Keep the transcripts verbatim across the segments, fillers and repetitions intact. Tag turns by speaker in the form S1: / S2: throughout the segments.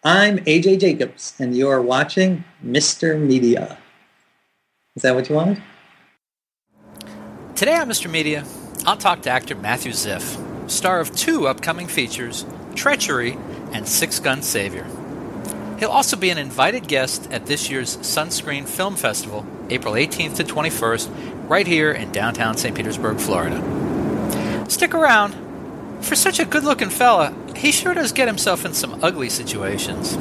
S1: I'm A J Jacobs, and you're watching Mister Media. Is that what you wanted?
S2: Today on Mister Media, I'll talk to actor Matthew Ziff, star of two upcoming features, Treachery and Six Gun Savior. He'll also be an invited guest at this year's Sunscreen Film Festival, April eighteenth to twenty-first, right here in downtown Saint Petersburg, Florida. Stick around. For such a good-looking fella, he sure does get himself in some ugly situations.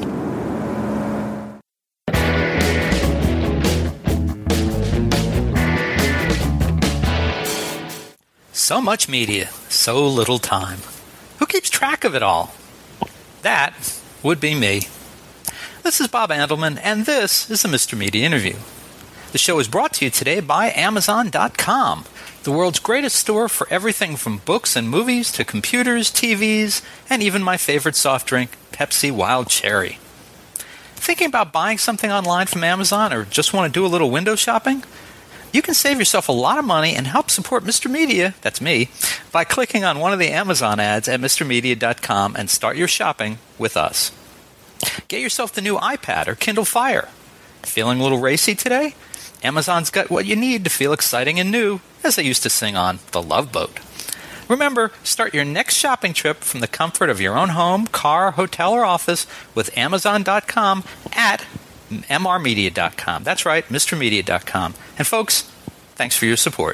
S2: So much media, so little time. Who keeps track of it all? That would be me. This is Bob Andelman, and this is the Mister Media Interview. The show is brought to you today by Amazon dot com, the world's greatest store for everything from books and movies to computers, T Vs, and even my favorite soft drink, Pepsi Wild Cherry. Thinking about buying something online from Amazon or just want to do a little window shopping? You can save yourself a lot of money and help support Mister Media, that's me, by clicking on one of the Amazon ads at Mister Media dot com and start your shopping with us. Get yourself the new iPad or Kindle Fire. Feeling a little racy today? Amazon's got what you need to feel exciting and new, as they used to sing on The Love Boat. Remember, start your next shopping trip from the comfort of your own home, car, hotel, or office with Amazon dot com at M R Media dot com. That's right, Mister Media dot com. And folks, thanks for your support.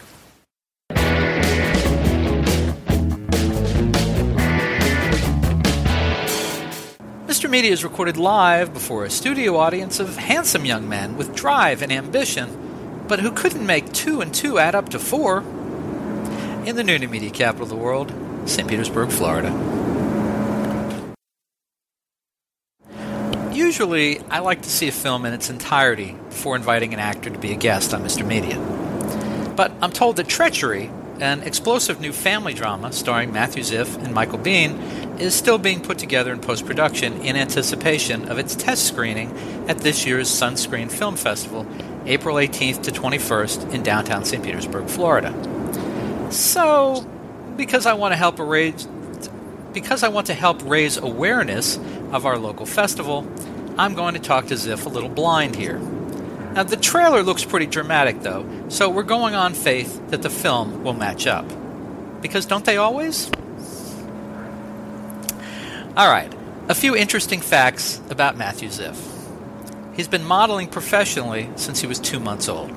S2: Mister Media is recorded live before a studio audience of handsome young men with drive and ambition, but who couldn't make two and two add up to four. In the new media capital of the world, Saint Petersburg, Florida. Usually, I like to see a film in its entirety before inviting an actor to be a guest on Mister Media. But I'm told that Treachery, an explosive new family drama starring Matthew Ziff and Michael Biehn, is still being put together in post-production in anticipation of its test screening at this year's Sunscreen Film Festival, April eighteenth to twenty-first in downtown Saint Petersburg, Florida. So, because I want to help raise, because I want to help raise awareness of our local festival, I'm going to talk to Ziff a little blind here. Now, the trailer looks pretty dramatic, though, so we're going on faith that the film will match up. Because don't they always? All right, a few interesting facts about Matthew Ziff. He's been modeling professionally since he was two months old.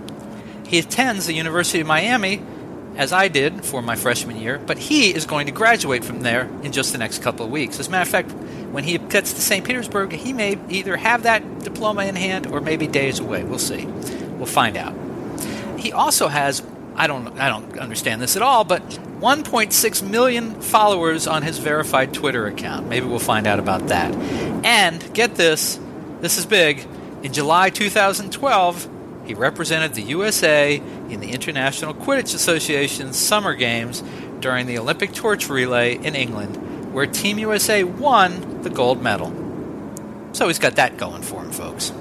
S2: He attends the University of Miami, as I did for my freshman year, but he is going to graduate from there in just the next couple of weeks. As a matter of fact, when he gets to Saint Petersburg, he may either have that diploma in hand or maybe days away. We'll see. We'll find out. He also has, I don't, I don't understand this at all, but one point six million followers on his verified Twitter account. Maybe we'll find out about that. And get this, this is big. In July two thousand twelve, he represented the U S A in the International Quidditch Association's Summer Games during the Olympic torch relay in England, where Team U S A won the gold medal. So he's got that going for him, folks.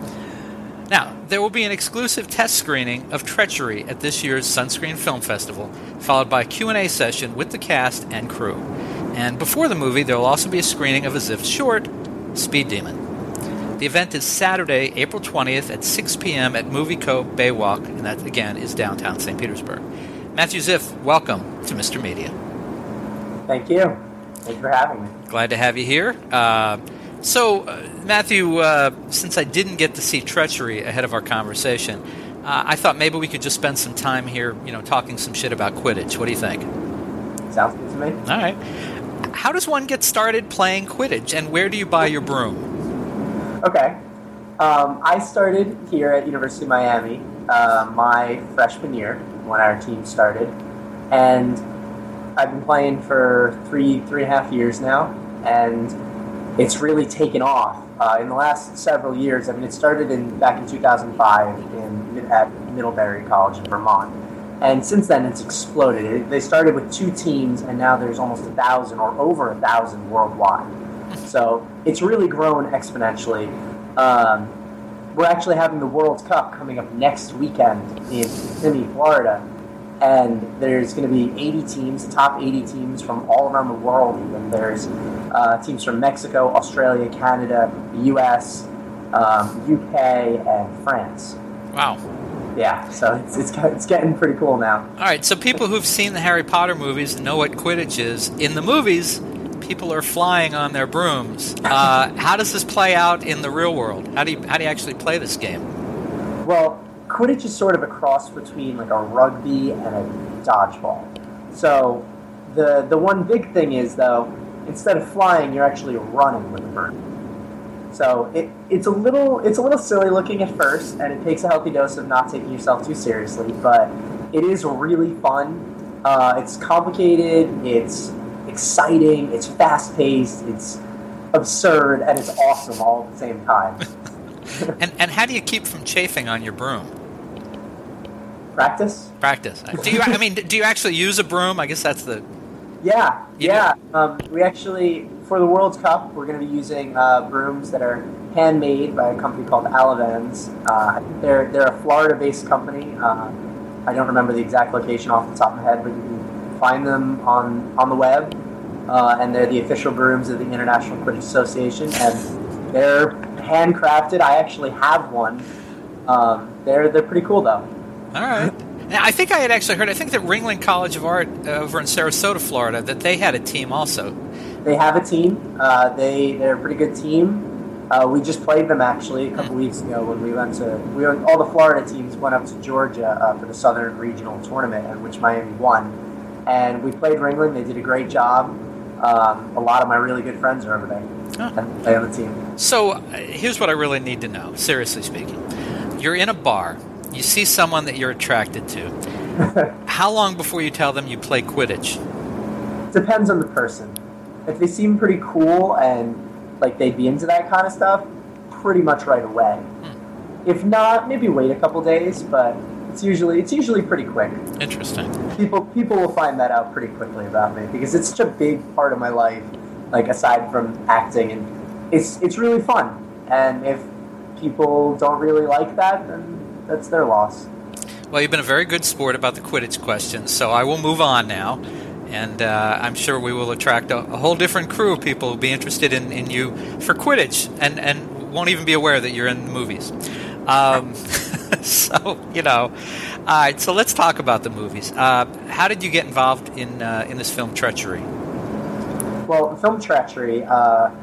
S2: Now, there will be an exclusive test screening of Treachery at this year's Sunscreen Film Festival, followed by a Q and A session with the cast and crew. And before the movie, there will also be a screening of a Ziff short, Speed Demon. The event is Saturday, April twentieth at six p.m. at Movie Co. Baywalk, and that, again, is downtown Saint Petersburg. Matthew Ziff, welcome to Mister Media.
S3: Thank you. Thank you for having me.
S2: Glad to have you here. Uh, so, uh, Matthew, uh, since I didn't get to see Treachery ahead of our conversation, uh, I thought maybe we could just spend some time here, you know, talking some shit about Quidditch. What do you think?
S3: Sounds good to me.
S2: All right. How does one get started playing Quidditch, and where do you buy your broom?
S3: Okay. Um, I started here at University of Miami uh, my freshman year when our team started, and I've been playing for three, three and a half years now, and it's really taken off uh, in the last several years. I mean, it started in back in two thousand five in at Middlebury College in Vermont, and since then it's exploded. It, they started with two teams, and now there's almost a thousand or over a thousand worldwide. So it's really grown exponentially. Um, we're actually having the World Cup coming up next weekend in Kissimmee, Florida, and there's going to be eighty teams, the top eighty teams from all around the world. Even there's uh, teams from Mexico, Australia, Canada, the U S, um, U K, and France.
S2: Wow.
S3: Yeah, so it's, it's it's getting pretty cool now.
S2: All right, so people who've seen the Harry Potter movies know what Quidditch is. In the movies, people are flying on their brooms. Uh, how does this play out in the real world? How do you how do you actually play this game?
S3: Well, Quidditch is sort of a cross between like a rugby and a dodgeball. So the the one big thing is though, instead of flying, you're actually running with a broom. So it, it's a little it's a little silly looking at first, and it takes a healthy dose of not taking yourself too seriously. But it is really fun. Uh, it's complicated. It's exciting. It's fast paced. It's absurd, and it's awesome all at the same time.
S2: and and how do you keep from chafing on your broom?
S3: Practice.
S2: Practice. Do you? I mean, do you actually use a broom? I guess that's the.
S3: Yeah,
S2: You
S3: yeah. Um, we actually, for the World Cup, we're going to be using uh, brooms that are handmade by a company called Alavans. Uh, they're they're a Florida-based company. Uh, I don't remember the exact location off the top of my head, but you can find them on, on the web. Uh, and they're the official brooms of the International Quidditch Association, and they're handcrafted. I actually have one. Um, they're they're pretty cool, though.
S2: All right. Now, I think I had actually heard, I think that Ringling College of Art uh, over in Sarasota, Florida, that they had a team also.
S3: They have a team. Uh, they, they're a pretty good team. Uh, we just played them, actually, a couple weeks ago when we went to... we went, all the Florida teams went up to Georgia uh, for the Southern Regional Tournament, in which Miami won. And we played Ringling. They did a great job. Um, a lot of my really good friends are over there.
S2: Huh.
S3: And play on the team.
S2: So uh, here's what I really need to know, seriously speaking. You're in a bar. You see someone that you're attracted to. How long before you tell them you play Quidditch?
S3: Depends on the person. If they seem pretty cool and like they'd be into that kind of stuff, pretty much right away. Hmm. If not, maybe wait a couple days, but it's usually it's usually pretty quick.
S2: Interesting.
S3: People people will find that out pretty quickly about me because it's such a big part of my life, like aside from acting, and it's it's really fun. And if people don't really like that, then that's their loss.
S2: Well, you've been a very good sport about the Quidditch questions, so I will move on now. And uh, I'm sure we will attract a, a whole different crew of people who will be interested in, in you for Quidditch and, and won't even be aware that you're in the movies. Um, so, you know. All right, so let's talk about the movies. Uh, how did you get involved in uh, in this film, Treachery?
S3: Well, film Treachery uh,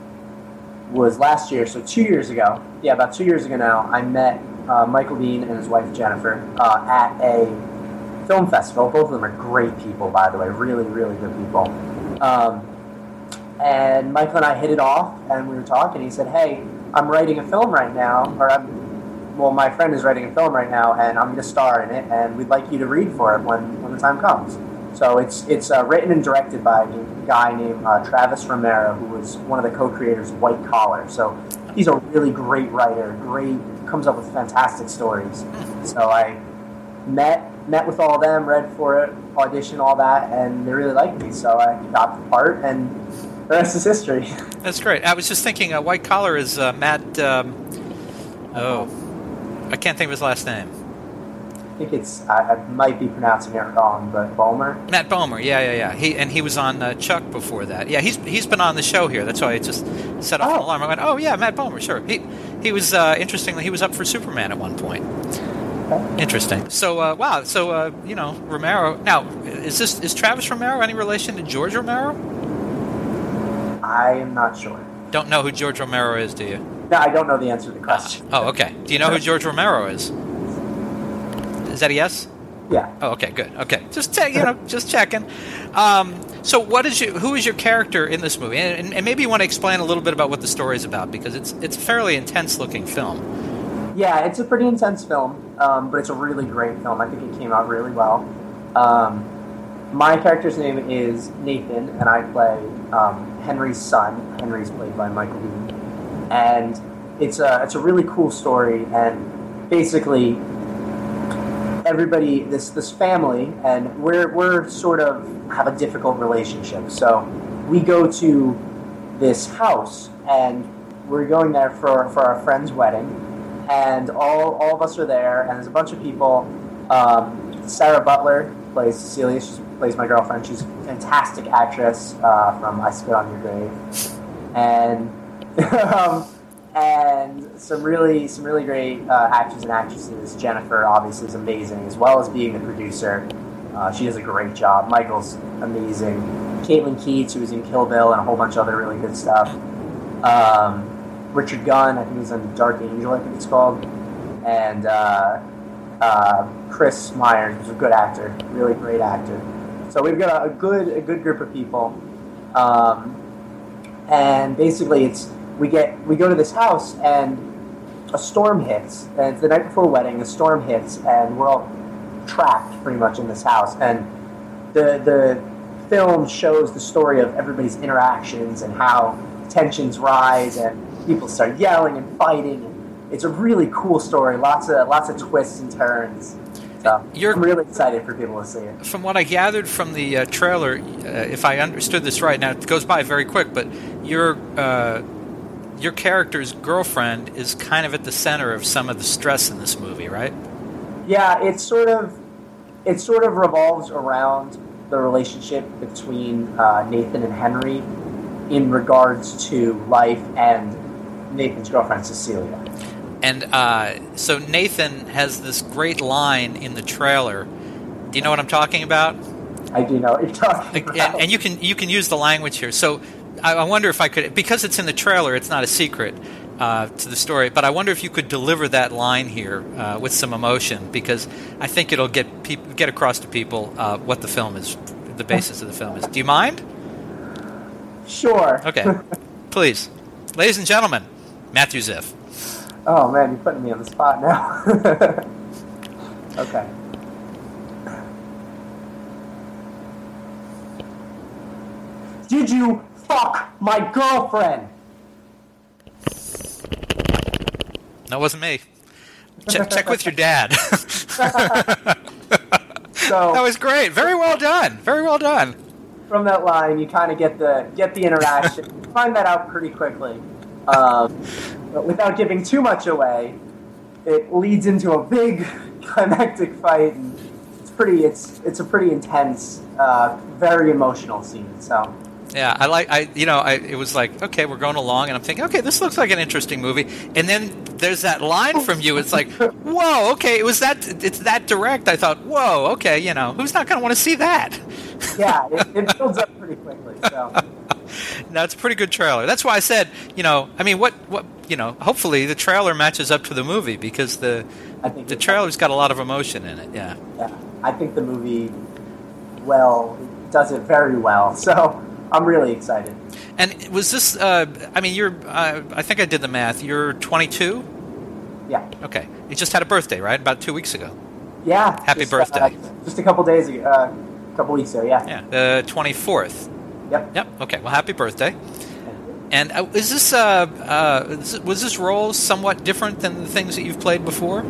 S3: was last year, so two years ago. Yeah, about two years ago now, I met Uh, Michael Biehn and his wife Jennifer uh, at a film festival. Both of them are great people, by the way, really, really good people. Um, and Michael and I hit it off, and we were talking. He said, "Hey, I'm writing a film right now, or I'm, well, my friend is writing a film right now, and I'm going to star in it, and we'd like you to read for it when, when the time comes." So it's it's uh, written and directed by a guy named uh, Travis Romero, who was one of the co-creators of White Collar. So he's a really great writer, great. Comes up with fantastic stories. So I met met with all of them, read for it, auditioned, all that, and they really liked me. So I got the part, and the rest is history.
S2: That's great. I was just thinking, uh, White Collar is uh, Matt. Um, oh, I can't think of his last name.
S3: I think it's I, I might be pronouncing it wrong, but Bomer.
S2: Matt Bomer, yeah, yeah, yeah. He and he was on uh, Chuck before that. Yeah, he's he's been on the show here. That's why I just set off
S3: Oh.
S2: an alarm. I went, oh yeah, Matt Bomer, sure. He he was uh, interestingly he was up for Superman at one point.
S3: Okay.
S2: Interesting. So uh, wow. So uh, you know Romero. Now is this is Travis Romero any relation to George Romero?
S3: I am not sure.
S2: Don't know who George Romero is, do you?
S3: No, I don't know the answer to the question.
S2: Oh, okay. Do you know who George Romero is? Is that a yes?
S3: Yeah.
S2: Oh, okay, good. Okay, just te- you know, just checking. Um, so, what is your who is your character in this movie? And, and maybe you want to explain a little bit about what the story is about because it's it's a fairly intense looking film.
S3: Yeah, it's a pretty intense film, um, but it's a really great film. I think it came out really well. Um, my character's name is Nathan, and I play um, Henry's son. Henry's played by Michael Biehn, and it's a it's a really cool story. And basically, everybody this this family, and we're we're sort of have a difficult relationship. So we go to this house, and we're going there for for our friend's wedding. And all all of us are there, and there's a bunch of people. Um, Sarah Butler plays Cecilia. She plays my girlfriend. She's a fantastic actress uh, from I Spit on Your Grave, and um, and some really some really great uh, actors and actresses. Jennifer obviously is amazing, as well as being the producer. Uh, she does a great job. Michael's amazing. Caitlin Keats, who was in Kill Bill and a whole bunch of other really good stuff. Um, Richard Gunn, I think he's in Dark Angel, I think it's called, and. Uh, Uh, Chris Myers, who's a good actor, really great actor. So we've got a, a good a good group of people, um, and basically it's we get we go to this house and a storm hits, and it's the night before a wedding. A storm hits, and we're all trapped pretty much in this house. And the the film shows the story of everybody's interactions and how tensions rise and people start yelling and fighting. It's a really cool story. Lots of lots of twists and turns. So You're, I'm really excited for people to see it.
S2: From what I gathered from the uh, trailer, uh, if I understood this right, now it goes by very quick, but your uh, your character's girlfriend is kind of at the center of some of the stress in this movie, right?
S3: Yeah, it sort of it sort of revolves around the relationship between uh, Nathan and Henry in regards to life and Nathan's girlfriend Cecilia.
S2: And uh, so Nathan has this great line in the trailer. Do you know what I'm talking about?
S3: I do know what you're talking about.
S2: And, and you can you can use the language here. So I, I wonder if I could, because it's in the trailer, it's not a secret uh, to the story. But I wonder if you could deliver that line here uh, with some emotion, because I think it'll get people get across to people uh, what the film is, the basis of the film is. Do you mind?
S3: Sure.
S2: Okay. Please, ladies and gentlemen, Matthew Ziff.
S3: Oh, man, you're putting me on the spot now. Okay. Did you fuck my girlfriend?
S2: That wasn't me. Check, check with your dad.
S3: So,
S2: that was great. Very well done. Very well done.
S3: From that line, you kind of get the get the interaction. You find that out pretty quickly. Um, but without giving too much away, it leads into a big climactic fight, and it's pretty. It's it's a pretty intense, uh, very emotional scene. So
S2: yeah, I like. I you know, I it was like, okay, we're going along, and I'm thinking, okay, this looks like an interesting movie, and then there's that line from you. It's like, whoa, okay, it was that. It's that direct. I thought, whoa, okay, you know, who's not going to want to see that?
S3: Yeah, it, it builds up pretty quickly. So.
S2: No, it's a pretty good trailer. That's why I said, you know, I mean, what, what, you know, hopefully the trailer matches up to the movie, because the
S3: I think
S2: the trailer's got a lot of emotion in it. Yeah.
S3: Yeah, I think the movie, well, does it very well. So I'm really excited.
S2: And was this? Uh, I mean, you're. Uh, I think I did the math. You're twenty-two.
S3: Yeah.
S2: Okay. You just had a birthday, right? About two weeks ago.
S3: Yeah.
S2: Happy
S3: just,
S2: birthday.
S3: Uh, just a couple days ago. Uh, a couple weeks ago. Yeah.
S2: Yeah. The twenty-fourth.
S3: Yep.
S2: Yep. Okay. Well, happy birthday. And uh, is this, uh, uh, is it, was this role somewhat different than the things that you've played before?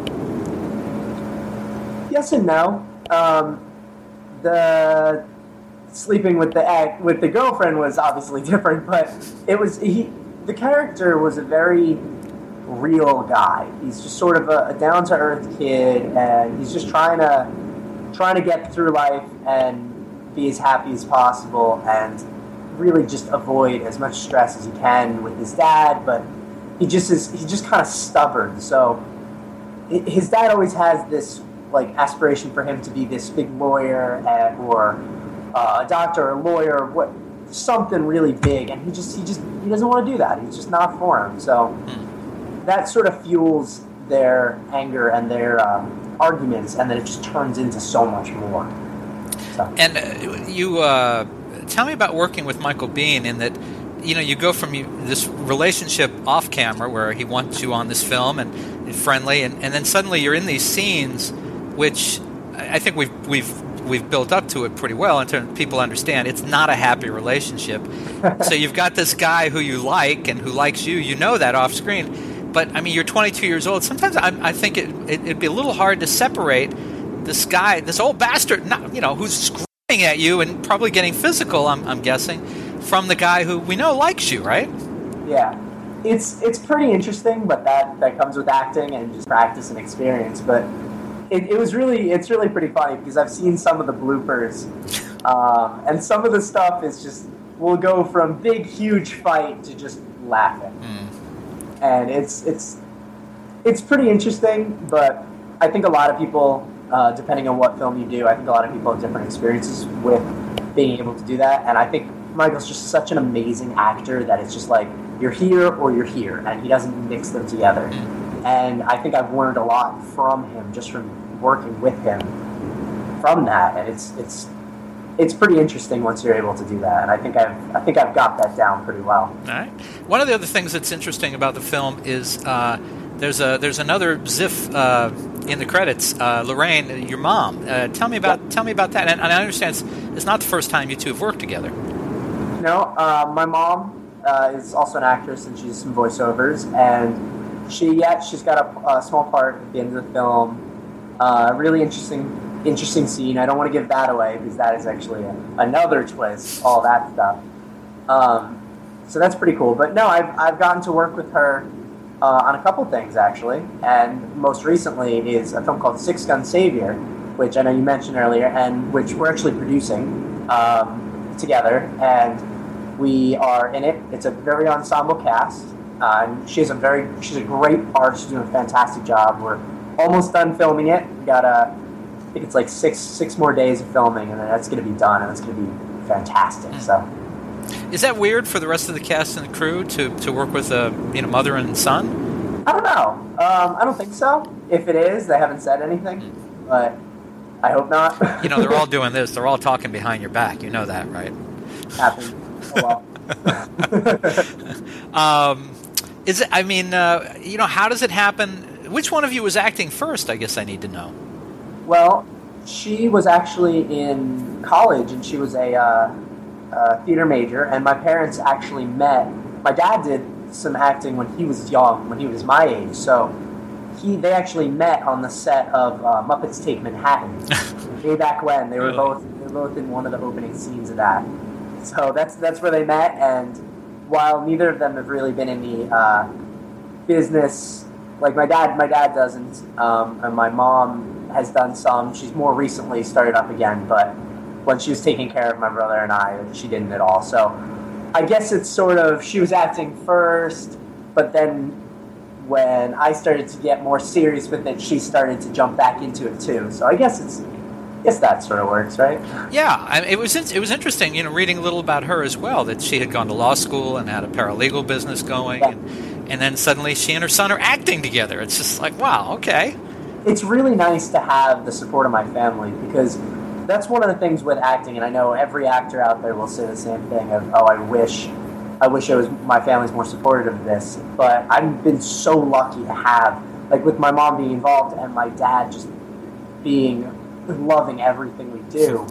S3: Yes and no. Um, the sleeping with the ex, with the girlfriend was obviously different, but it was he. The character was a very real guy. He's just sort of a, a down to earth kid, and he's just trying to trying to get through life and be as happy as possible, and really just avoid as much stress as he can with his dad. But he just is he's just kind of stubborn. So his dad always has this like aspiration for him to be this big lawyer and, or uh, a doctor, or a lawyer, what something really big, and he just he just he doesn't want to do that. He's just not for him. So that sort of fuels their anger and their um, arguments, and then it just turns into so much more. So.
S2: And uh, you uh, tell me about working with Michael Biehn, in that, you know, you go from you, this relationship off camera where he wants you on this film and, and friendly, and, and then suddenly you're in these scenes, which I think we've we've we've built up to it pretty well, until people understand it's not a happy relationship. So you've got this guy who you like and who likes you. You know that off screen, but I mean, you're twenty-two years old. Sometimes I, I think it, it, it'd be a little hard to separate this guy, this old bastard, not, you know, who's screaming at you and probably getting physical, I'm, I'm guessing, from the guy who we know likes you, right?
S3: Yeah. It's it's pretty interesting, but that, that comes with acting and just practice and experience. But it, it was really, it's really pretty funny because I've seen some of the bloopers, um, and some of the stuff is just, we'll go from big, huge fight to just laughing. Mm. And it's, it's, it's pretty interesting, but I think a lot of people, uh, depending on what film you do, I think a lot of people have different experiences with being able to do that. And I think Michael's just such an amazing actor that it's just like, you're here or you're here, and he doesn't mix them together. And I think I've learned a lot from him, just from working with him from that. And it's it's it's pretty interesting once you're able to do that. And I think I've I think I've got that down pretty well.
S2: All right. One of the other things that's interesting about the film is uh, there's a there's another Ziff uh, in the credits. Uh, Lorraine, your mom. Uh, tell me about yeah. tell me about that. And, and I understand it's, it's not the first time you two have worked together.
S3: No, uh, my mom uh, is also an actress, and she does some voiceovers. And she, yeah, she's got a, a small part at the end of the film. Uh, really interesting, interesting scene. I don't want to give that away because that is actually a, another twist. All that stuff. Um, so that's pretty cool. But no, I've I've gotten to work with her uh, on a couple things actually, and most recently is a film called Six Gun Savior, which I know you mentioned earlier, and which we're actually producing um, together. And we are in it. It's a very ensemble cast. Uh, and she has a very, she's a great part. She's doing a fantastic job. We're almost done filming it. We got a, I think it's like six six more days of filming, and then that's going to be done, and it's going to be fantastic. So,
S2: is that weird for the rest of the cast and the crew to, to work with a you know mother and son?
S3: I don't know. Um, I don't think so. If it is, they haven't said anything, but I hope not.
S2: You know, they're all doing this. They're all talking behind your back. You know that, right?
S3: Happens. Oh,
S2: well. um, is it? I mean, uh, you know, how does it happen? Which one of you was acting first? I guess I need to know.
S3: Well, she was actually in college, and she was a, uh, a theater major. And my parents actually met. My dad did some acting when he was young, when he was my age. So he, they actually met on the set of uh, Muppets Take Manhattan. Way back when they were really? both, they were both in one of the opening scenes of that. So that's that's where they met, and while neither of them have really been in the uh, business, like my dad, my dad doesn't, um, and my mom has done some. She's more recently started up again, but when she was taking care of my brother and I, she didn't at all. So I guess it's sort of, she was acting first, but then when I started to get more serious with it, she started to jump back into it too. So I guess it's. I guess that sort of works, right?
S2: Yeah, I, it was it was interesting, you know, reading a little about her as well. That she had gone to law school and had a paralegal business going, yeah. and, and then suddenly she and her son are acting together. It's just like, wow, okay.
S3: It's really nice to have the support of my family because that's one of the things with acting, and I know every actor out there will say the same thing of, oh, I wish, I wish I was my family's more supportive of this. But I've been so lucky to have, like, with my mom being involved and my dad just being. Loving everything we do.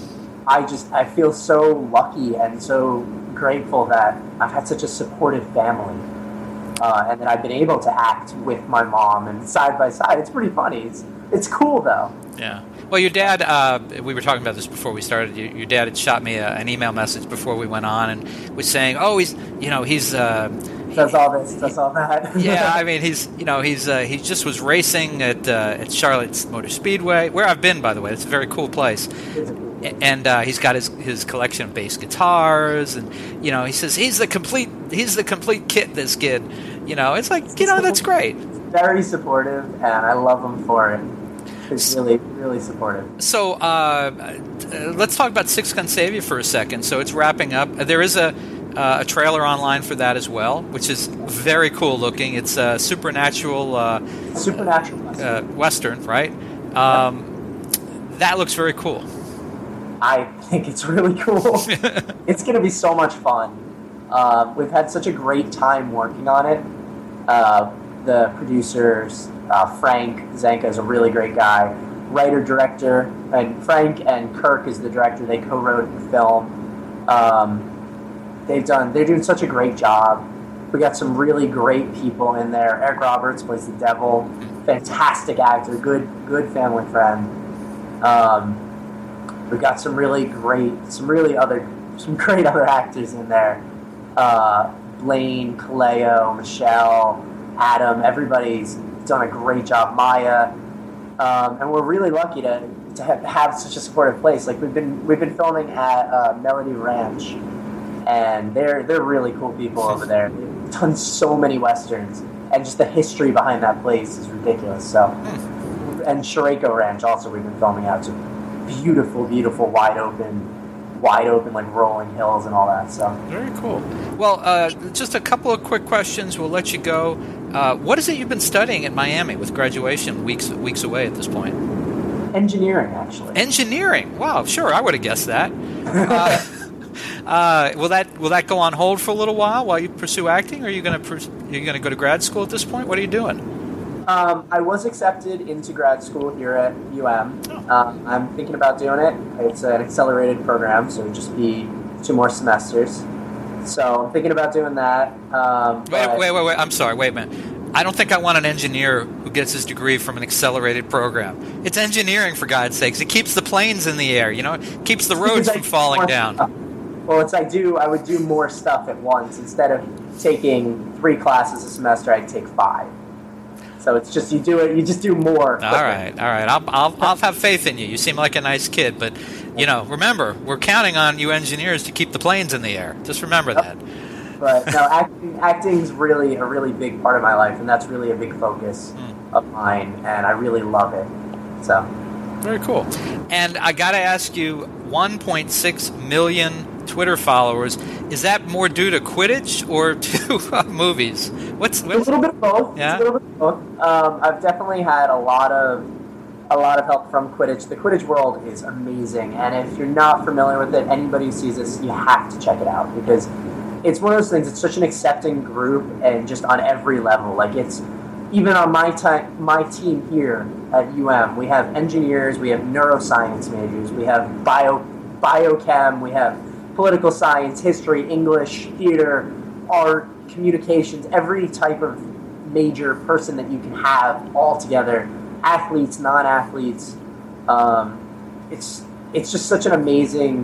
S3: I just I feel so lucky and so grateful that I've had such a supportive family, uh, and that I've been able to act with my mom and side by side. It's pretty funny. It's it's cool though.
S2: Yeah. Well, your dad. Uh, we were talking about this before we started. Your, your dad had shot me a, an email message before we went on, and was saying, "Oh, he's you know he's." Uh,
S3: Does all this, does all that.
S2: Yeah, I mean, he's you know he's uh, he just was racing at uh, at Charlotte's Motor Speedway, where I've been, by the way. It's a very cool place, and uh, he's got his his collection of bass guitars, and you know he says he's the complete he's the complete kit. This kid, you know, it's like you know that's great.
S3: Very supportive, and I love him for it. He's really really supportive.
S2: So uh, let's talk about Six Gun Savior for a second. So it's wrapping up. There is a. Uh, a trailer online for that as well, which is very cool looking. It's a supernatural, uh,
S3: supernatural
S2: uh, western, right? Um, yep. That looks very cool.
S3: I think it's really cool. It's going to be so much fun. Uh, we've had such a great time working on it. Uh, the producers, uh, Frank Zanka, is a really great guy. Writer, director, and Frank and Kirk is the director. They co-wrote the film. Um, They've done. They're doing such a great job. We got some really great people in there. Eric Roberts plays the devil. Fantastic actor. Good, good family friend. Um, we got some really great, some really other, some great other actors in there. Uh, Blaine, Kaleo, Michelle, Adam. Everybody's done a great job. Maya. um, and we're really lucky to to have, have such a supportive place. Like we've been we've been filming at uh, Melody Ranch, and they're they're really cool people over there. They've done so many westerns, and just the history behind that place is ridiculous. So, and Shereko Ranch also we've been filming at. It's a beautiful, beautiful, wide open, wide open like rolling hills and all that. So
S2: very cool. Well, uh, just a couple of quick questions. We'll let you go. Uh, what is it you've been studying at Miami with graduation weeks weeks away at this point?
S3: Engineering, actually.
S2: Engineering. Wow, sure, I would have guessed that. uh, uh, will that will that go on hold for a little while while you pursue acting, or are you going to pers- are you going to go to grad school at this point? What are you doing?
S3: Um, I was accepted into grad school here at U M. Oh. Um, I'm thinking about doing it. It's an accelerated program, so it would just be two more semesters. So I'm thinking about doing that. Um,
S2: wait, wait, wait, wait. I'm sorry. Wait a minute. I don't think I want an engineer who gets his degree from an accelerated program. It's engineering, for God's sakes. It keeps the planes in the air, you know? It keeps the roads from falling down.
S3: Stuff. Well, it's I do. I would do more stuff at once. Instead of taking three classes a semester, I'd take five. So it's just you do it. You just do more.
S2: All right, all right. I'll, I'll, I'll have faith in you. You seem like a nice kid, but you know, remember, we're counting on you engineers to keep the planes in the air. Just remember
S3: yep.
S2: that.
S3: But no, acting acting's really a really big part of my life, and that's really a big focus mm. of mine, and I really love it. So
S2: very cool. And I got to ask you, one point six million Twitter followers. Is that more due to Quidditch or to uh, movies? What's, what's
S3: a little bit of both.
S2: Yeah?
S3: It's a little bit of both. Um, I've definitely had a lot of a lot of help from Quidditch. The Quidditch world is amazing, and if you're not familiar with it, anybody who sees this, you have to check it out because it's one of those things. It's such an accepting group, and just on every level. Like it's even on my time, my team here at U M, we have engineers, we have neuroscience majors, we have bio biochem, we have political science, history, English, theater, art, communications, every type of major person that you can have all together, athletes, non-athletes. Um, it's it's just such an amazing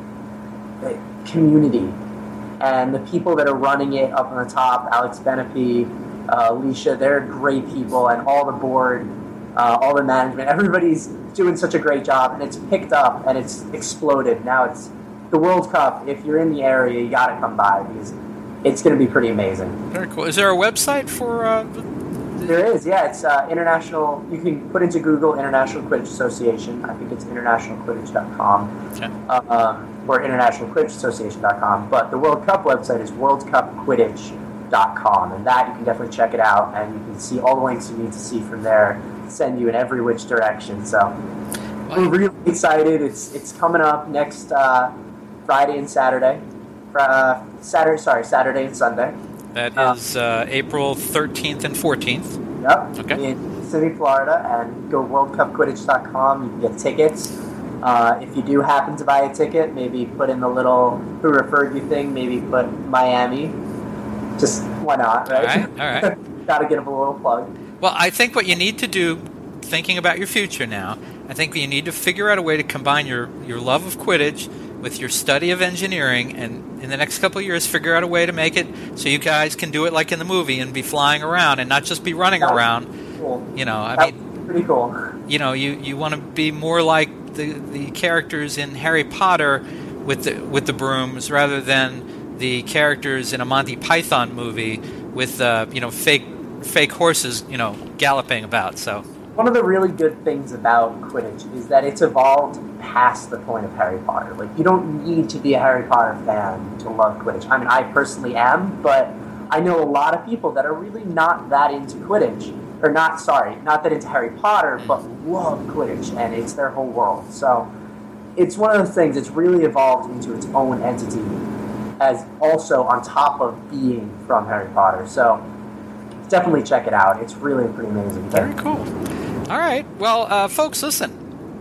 S3: community. And the people that are running it up on the top, Alex Benepi, uh, Alicia, they're great people, and all the board, uh, all the management, everybody's doing such a great job, and it's picked up, and it's exploded. Now it's the World Cup. If you're in the area, you got to come by because it's going to be pretty amazing.
S2: Very cool. Is there a website for? Uh, the...
S3: There is. Yeah, it's uh, international. You can put into Google International Quidditch Association. I think it's international quidditch dot com
S2: okay.
S3: um, or international quidditch association dot com. But the World Cup website is world cup quidditch dot com, and that you can definitely check it out, and you can see all the links you need to see from there. Send you in every which direction. So well, we're really excited. It's it's coming up next. Uh, Friday and Saturday, uh, Saturday, sorry, Saturday and Sunday.
S2: That is uh, April thirteenth and fourteenth.
S3: Yep.
S2: Okay.
S3: In Kissimmee, Florida, and go world cup quidditch dot com. You can get tickets. Uh, if you do happen to buy a ticket, maybe put in the little who referred you thing. Maybe put Miami. Just why not, right?
S2: All right. All right.
S3: Got to give them a little plug.
S2: Well, I think what you need to do, thinking about your future now, I think you need to figure out a way to combine your, your love of Quidditch with your study of engineering, and in the next couple of years figure out a way to make it so you guys can do it like in the movie and be flying around and not just be running
S3: That's
S2: around.
S3: Cool.
S2: You know, I
S3: That's
S2: mean,
S3: pretty cool.
S2: You know, you, you want to be more like the the characters in Harry Potter with the with the brooms rather than the characters in a Monty Python movie with uh, you know fake fake horses you know galloping about. So.
S3: One of the really good things about Quidditch is that it's evolved past the point of Harry Potter. Like, you don't need to be a Harry Potter fan to love Quidditch. I mean, I personally am, but I know a lot of people that are really not that into Quidditch. Or not, sorry, not that into Harry Potter, but love Quidditch, and it's their whole world. So, it's one of those things that's really evolved into its own entity, as also on top of being from Harry Potter. So, definitely check it out. It's really pretty amazing.
S2: Very cool. All right. Well, uh, folks, listen.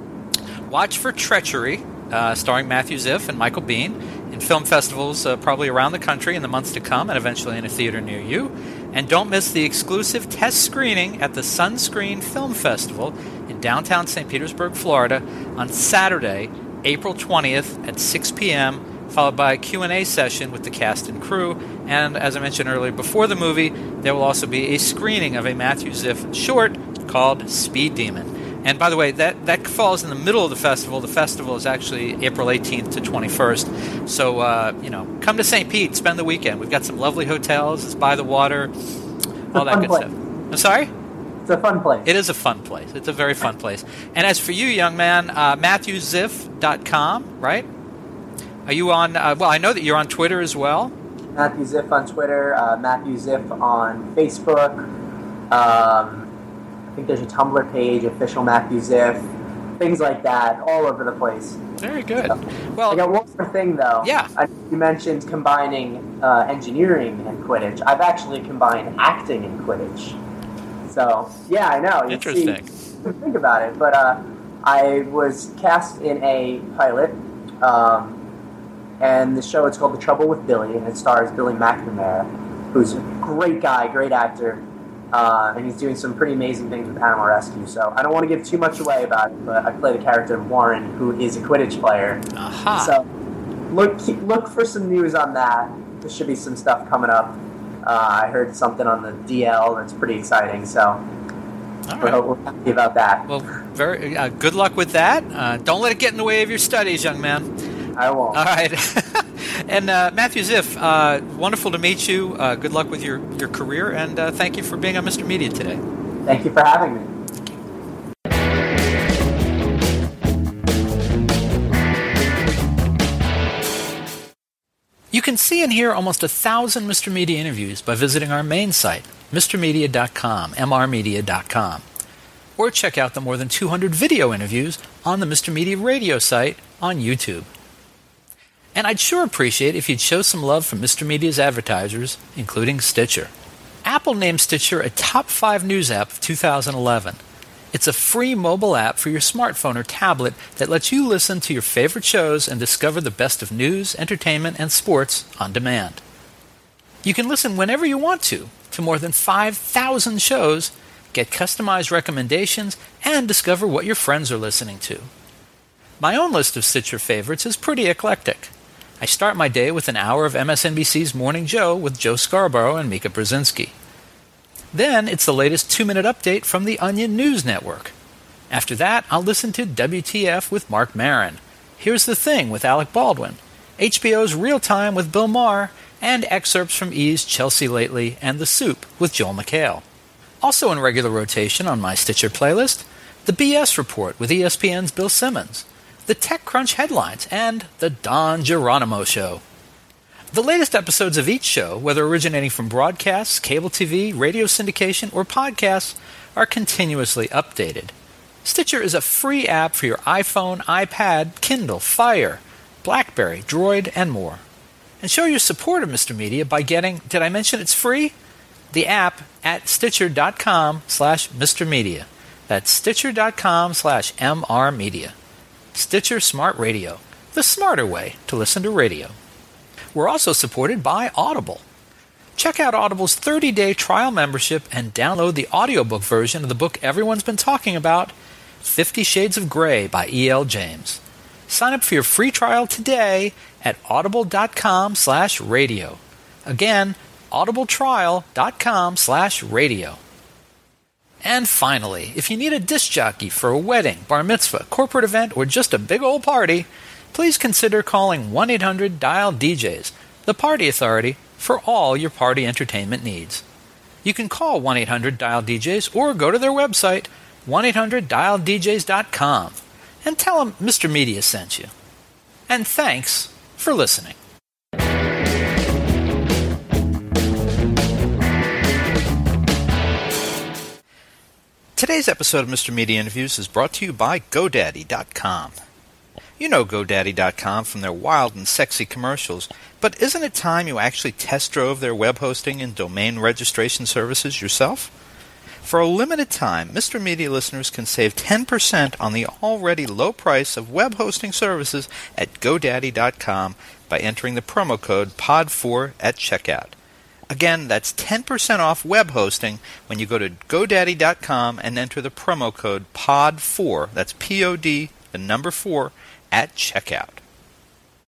S2: Watch for Treachery, uh, starring Matthew Ziff and Michael Biehn, in film festivals uh, probably around the country in the months to come, and eventually in a theater near you. And don't miss the exclusive test screening at the Sunscreen Film Festival in downtown Saint Petersburg, Florida, on Saturday, April twentieth at six p.m., followed by a Q and A session with the cast and crew. And as I mentioned earlier, before the movie, there will also be a screening of a Matthew Ziff short called Speed Demon. And by the way, that, that falls in the middle of the festival. The festival is actually April eighteenth to twenty-first. So, uh, you know, come to Saint Pete, spend the weekend. We've got some lovely hotels. It's by the water, all that good
S3: place.
S2: stuff. I'm sorry?
S3: It's a fun place.
S2: It is a fun place. It's a very fun place. And as for you, young man, uh, Matthew Ziff dot com, right? Are you on, uh, well, I know that you're on Twitter as well.
S3: Matthew Ziff on Twitter, uh, Matthew Ziff on Facebook. Um, I think there's a Tumblr page, official Matthew Ziff, things like that, all over the place.
S2: Very good.
S3: So,
S2: well,
S3: I got one more thing, though.
S2: Yeah.
S3: I, you mentioned combining uh, engineering and Quidditch. I've actually combined acting and Quidditch. So, yeah, I know. You
S2: Interesting.
S3: See, think about it. But uh, I was cast in a pilot, um, and the show, it's called The Trouble with Billy, and it stars Billy McNamara, who's a great guy, great actor, uh, and he's doing some pretty amazing things with Animal Rescue. So I don't want to give too much away about it, but I play the character of Warren, who is a Quidditch player.
S2: Aha.
S3: So look keep, look for some news on that. There should be some stuff coming up. Uh, I heard something on the D L that's pretty exciting, so
S2: All
S3: we're,
S2: right.
S3: we're happy about that.
S2: Well, very uh, good luck with that. Uh, don't let it get in the way of your studies, young man.
S3: I won't.
S2: All right. And uh, Matthew Ziff, uh, wonderful to meet you. Uh, good luck with your, your career, and uh, thank you for being on Mister Media today.
S3: Thank you for having me.
S2: You can see and hear almost a thousand Mister Media interviews by visiting our main site, Mr Media dot com, M R Media dot com. Or check out the more than two hundred video interviews on the Mister Media radio site on YouTube. And I'd sure appreciate if you'd show some love for Mister Media's advertisers, including Stitcher. Apple named Stitcher a top five news app of two thousand eleven. It's a free mobile app for your smartphone or tablet that lets you listen to your favorite shows and discover the best of news, entertainment, and sports on demand. You can listen whenever you want to, to more than five thousand shows, get customized recommendations, and discover what your friends are listening to. My own list of Stitcher favorites is pretty eclectic. I start my day with an hour of M S N B C's Morning Joe with Joe Scarborough and Mika Brzezinski. Then it's the latest two-minute update from the Onion News Network. After that, I'll listen to W T F with Mark Maron, Here's the Thing with Alec Baldwin, H B O's Real Time with Bill Maher, and excerpts from E's Chelsea Lately and The Soup with Joel McHale. Also in regular rotation on my Stitcher playlist, the B S Report with E S P N's Bill Simmons, the TechCrunch headlines, and the Don Geronimo Show. The latest episodes of each show, whether originating from broadcasts, cable T V, radio syndication, or podcasts, are continuously updated. Stitcher is a free app for your iPhone, iPad, Kindle, Fire, BlackBerry, Droid, and more. And show your support of Mister Media by getting, did I mention it's free? The app at Stitcher.com slash Mr. Media. That's Stitcher.com slash MR Media. Stitcher Smart Radio, the smarter way to listen to radio. We're also supported by Audible. Check out Audible's thirty-day trial membership and download the audiobook version of the book everyone's been talking about, Fifty Shades of Grey by E L James. Sign up for your free trial today at audible.com slash radio. Again, audibletrial.com slash radio. And finally, if you need a disc jockey for a wedding, bar mitzvah, corporate event, or just a big old party, please consider calling one eight hundred dial D Js, the party authority, for all your party entertainment needs. You can call one eight hundred dial D Js or go to their website, one eight hundred dial D Js dot com, and tell them Mister Media sent you. And thanks for listening. Today's episode of Mister Media Interviews is brought to you by GoDaddy dot com. You know GoDaddy dot com from their wild and sexy commercials, but isn't it time you actually test drove their web hosting and domain registration services yourself? For a limited time, Mister Media listeners can save ten percent on the already low price of web hosting services at GoDaddy dot com by entering the promo code P O D four at checkout. Again, that's ten percent off web hosting when you go to GoDaddy dot com and enter the promo code P O D four, that's P O D, the number four, at checkout.